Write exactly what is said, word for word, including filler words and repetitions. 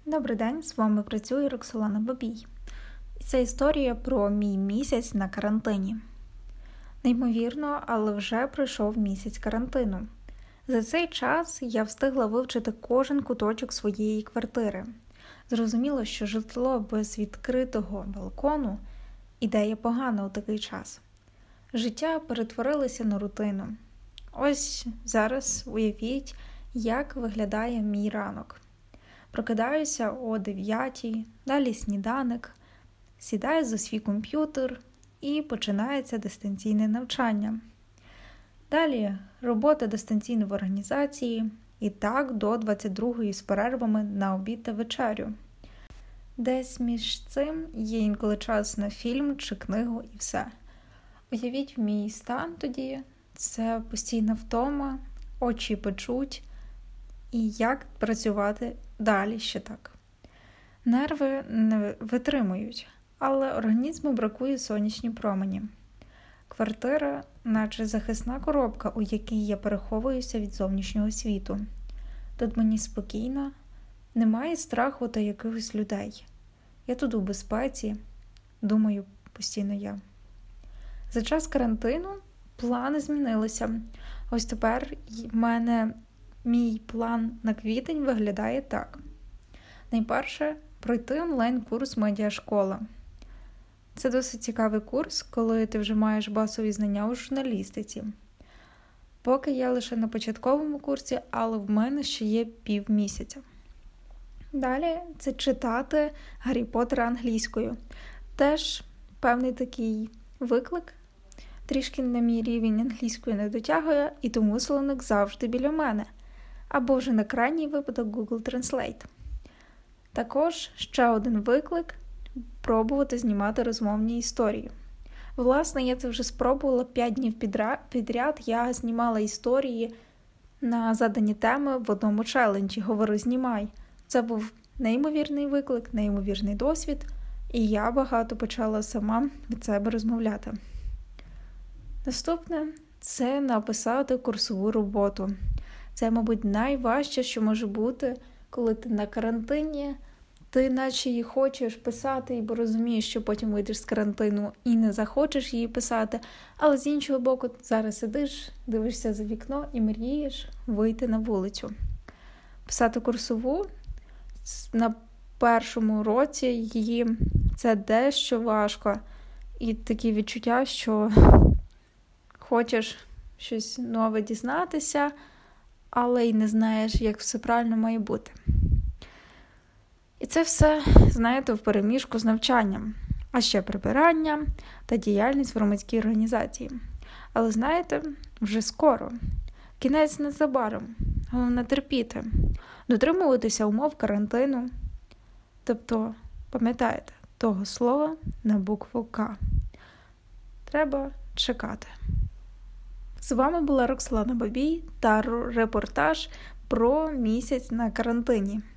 Добрий день, з вами працює Роксолана Бабій. І це історія про мій місяць на карантині. Неймовірно, але вже пройшов місяць карантину. За цей час я встигла вивчити кожен куточок своєї квартири. Зрозуміло, що житло без відкритого балкону – ідея погана у такий час. Життя перетворилося на рутину. Ось зараз уявіть, як виглядає мій ранок. Прокидаюся о дев'ятій, далі сніданок, сідаю за свій комп'ютер і починається дистанційне навчання. Далі робота дистанційно в організації і так до двадцять другої з перервами на обід та вечерю. Десь між цим є інколи час на фільм чи книгу і все. Уявіть мій стан тоді, це постійна втома, очі печуть і як працювати далі ще так. Нерви не витримують, але організму бракує сонячні промені. Квартира, наче захисна коробка, у якій я переховуюся від зовнішнього світу. Тут мені спокійно, немає страху та якихось людей. Я тут у безпеці, думаю постійно я. За час карантину плани змінилися. Ось тепер в мене мій план на квітень виглядає так. Найперше – пройти онлайн-курс «Медіашкола». Це досить цікавий курс, коли ти вже маєш базові знання у журналістиці. Поки я лише на початковому курсі, але в мене ще є півмісяця. Далі – це читати «Гаррі Поттера» англійською. Теж певний такий виклик. Трішки на мій рівень англійської не дотягує, і тому словник завжди біля мене. Або вже на крайній випадок Google Translate. Також ще один виклик – пробувати знімати розмовні історії. Власне, я це вже спробувала п'ять днів підряд. Я знімала історії на задані теми в одному челенджі «Говори, знімай». Це був неймовірний виклик, неймовірний досвід, і я багато почала сама від себе розмовляти. Наступне – це написати курсову роботу. Це, мабуть, найважче, що може бути, коли ти на карантині, ти наче її хочеш писати, бо розумієш, що потім вийдеш з карантину і не захочеш її писати, але з іншого боку, зараз сидиш, дивишся за вікно і мрієш вийти на вулицю. Писати курсову на першому році її це дещо важко. І такі відчуття, що хочеш щось нове дізнатися, але й не знаєш, як все правильно має бути. І це все, знаєте, впереміжку з навчанням, а ще прибирання та діяльність в громадській організації. Але знаєте, вже скоро. Кінець незабаром. Головне терпіти. Дотримуватися умов карантину. Тобто, пам'ятаєте, того слова на букву К. Треба чекати. З вами була Роксолана Бабій та репортаж про місяць на карантині.